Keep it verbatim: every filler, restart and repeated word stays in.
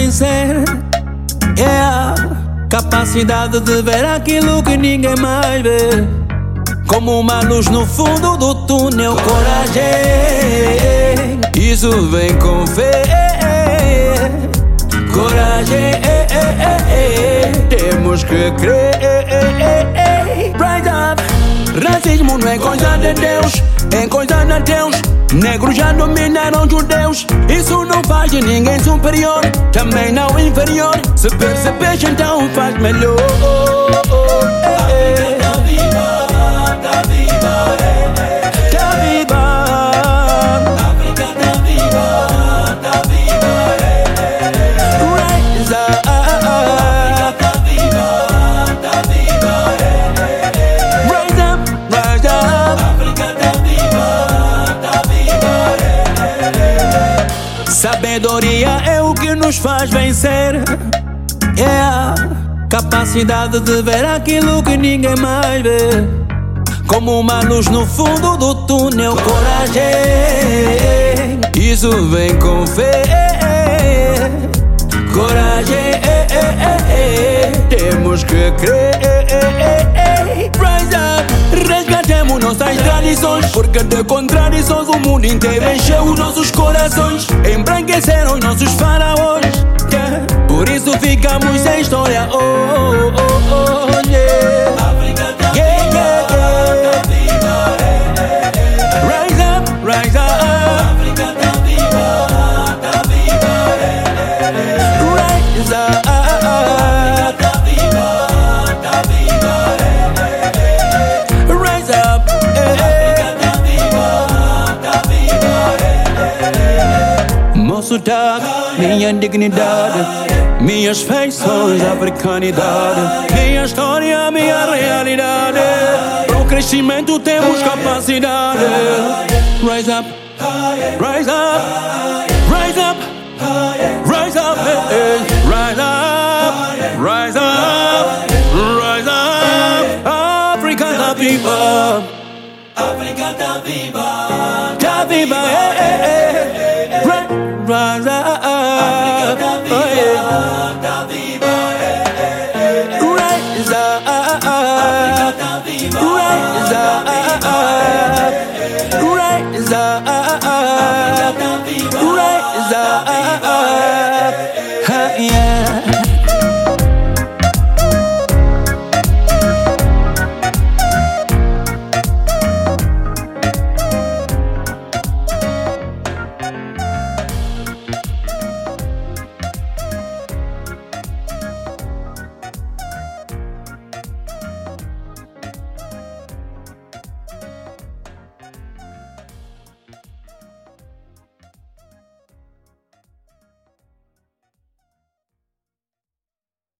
vencer é a capacidade de ver aquilo que ninguém mais vê, como uma luz no fundo do túnel. Coragem, isso vem com fé. Coragem, temos que crer. Rise up. Racismo não é coisa de Deus, é coisa de Deus. Negros já dominaram judeus. Isso não faz de ninguém superior, também não inferior. Se percebes, então faz melhor. Tá viva, tá viva, tá viva. África tá viva, tá viva, Rise up. África tá viva, tá viva, Rise up, rise up. África tá viva, tá viva. Sabedoria é o que nos faz vencer, é a capacidade de ver aquilo que ninguém mais vê, como uma luz no fundo do túnel. Coragem, isso vem com fé. Coragem, temos que crer. Rise up, resgatemos nossas tradições, porque de contradições o mundo inteiro encheu os nossos corações, embranqueceram os nossos faraós, yeah. Por isso ficamos sem história. Oh, oh, oh, oh, yeah. África tá Yeah, viva, yeah, tá viva, Rise up, rise up. África tá viva, tá viva, Rise up. tá viva, tá viva, Rise up. tá viva, tá viva. Meu sotaque, minha dignidade, minhas feições, africanidade, minha história, minha realidade. Pro crescimento temos capacidade. Rise up, rise up, rise up, rise up, eh, eh. Rise up, rise up, rise up. África tá viva, África tá viva, tá viva, eh, eh, eh. Rise up, tá oh, yeah. viva, tá viva. Rise up.